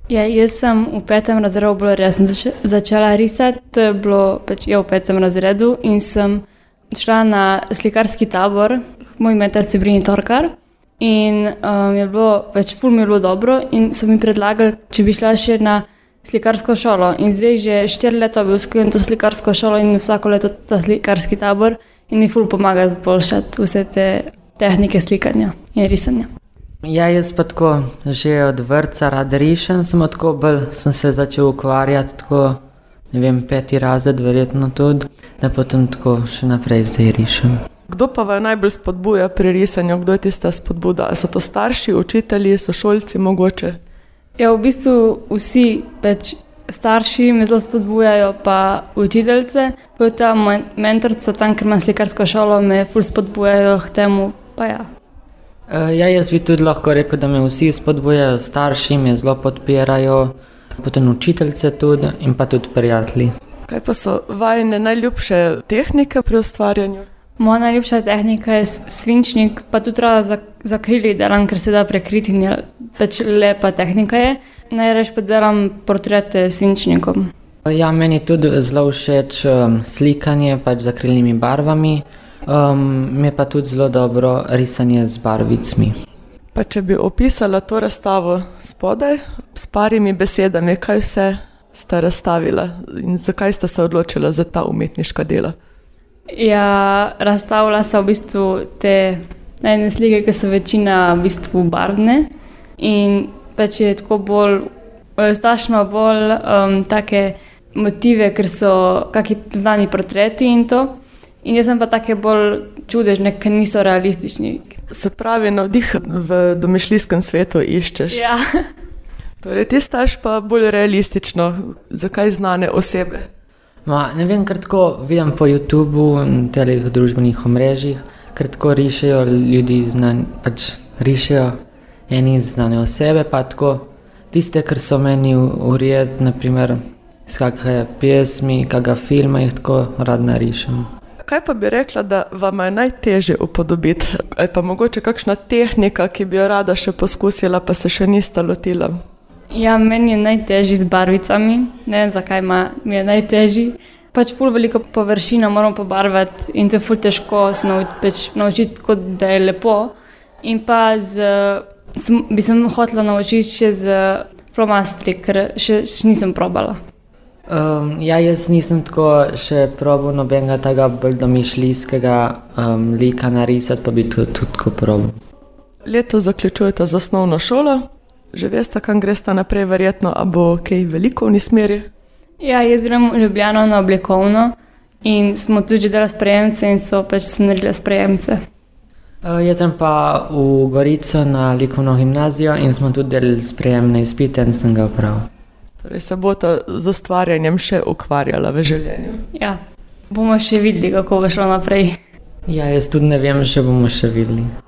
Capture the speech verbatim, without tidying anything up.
Ja, jaz sem v petem razredu bolj resno zač- začela risati, to je bilo pač ja, v petem razredu in sem šla na slikarski tabor, moj mentor Cebrini Torkar in um, je bilo, pač ful mi je bilo dobro in so mi predlagali, če bi šla še na slikarsko šolo in zdaj že štiri leta obiskujem to slikarsko šolo in vsako leto ta slikarski tabor in mi ful pomaga zboljšati vse te tehnike slikanja in risanja. Ja, jaz pa tako že od vrtca rad rišem, sem tako bolj, sem se začel ukvarjati tako, ne vem, peti razred verjetno tudi, da potem tako še naprej zdaj rišem. Kdo pa vas najbolj spodbuja pri risanju? Kdo je tista spodbuda? So to starši, učitelji, sošolci mogoče? Ja, v bistvu vsi pač starši me zelo spodbujajo, pa učiteljce, pa ta mentorica tam, ker imam slikarsko šolo, me ful spodbujajo k temu, pa ja. Uh, ja, jaz bi tudi lahko rekel, da me vsi spodbujajo, starši me zelo podpirajo, potem učiteljce tudi in pa tudi prijatelji. Kaj pa so vajine najljubše tehnike pri ustvarjanju? Moja najljubša tehnika je svinčnik, pa tudi rada za, za krili delam, ker se da prekriti in pač lepa tehnika je. Najraje pa delam portrete s svinčnikom. Ja, meni tudi zelo všeč um, slikanje pač z akrilnimi barvami. Um, mi je pa tudi zelo dobro risanje z barvicami. Pa če bi opisala to razstavo spodaj s parimi besedami, kaj vse sta razstavila in zakaj sta se odločila za ta umetniška dela? Ja, razstavila so v bistvu te najne slike, ki so večina v bistvu barvne in pač je tako bolj, stašma bolj um, take motive, ker so kaki znani portreti in to. In jaz sem pa take bolj čudežne, ker niso realistični. Se pravi, navdih v domišljijskem svetu iščeš. Ja. Torej, ti staš pa bolj realistično. Zakaj znane osebe? Ma, ne vem, ker tako vidim po YouTubu in telih družbenih omrežjih, ker tako rišejo ljudi znani, pač rišejo eni znane osebe, pa tako tiste, ker so meni ured, naprimer, iz kakve pesmi, kakega filma jih tako rad narišem. Kaj pa bi rekla, da vam je najtežje upodobiti? Ali pa mogoče kakšna tehnika, ki bi jo rada še poskusila, pa se še nista lotila? Ja, meni je najtežji z barvicami. Ne vem, zakaj ima, mi je najtežji. Pač ful veliko površino moram pobarvati in to je ful težko se naučiti, naučiti kot da je lepo. In pa z, sem, bi sem hotela naučiti še z flomastri, ker še, še nisem probala. Um, ja, jaz nisem tako še probal nobenega tega bolj domišljijskega um, lika narisati, pa bi tudi tako probal. Leto zaključujete z osnovno šolo, že veste, kam greste naprej verjetno, a bo kaj v likovni smeri? Ja, jaz grem v Ljubljano na oblikovno in smo tudi že delali sprejemce in so pač se naredili sprejemce. Uh, jaz sem pa v Gorico na likovno gimnazijo in smo tudi delali sprejemne izpite in sem ga opravil. Torej se boste z ustvarjanjem še ukvarjala v življenju? Ja, bomo še videli, kako bo šlo naprej. Ja, jaz tudi ne vem, še bomo še videli.